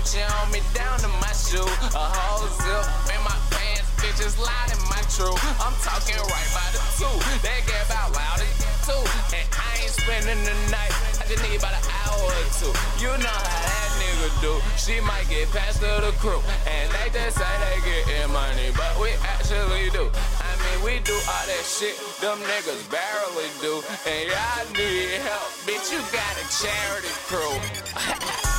Gucci on me down to my shoe. A whole zip in my pants, bitches loud in my true. I'm talking right by the two. They get about loud as two. And I ain't spending the night. I just need about an hour or two. You know how that nigga do. She might get passed to the crew. And they just say they getting money, but we actually do. I mean, we do all that shit them niggas barely do. And y'all need help, bitch, you got a charity crew.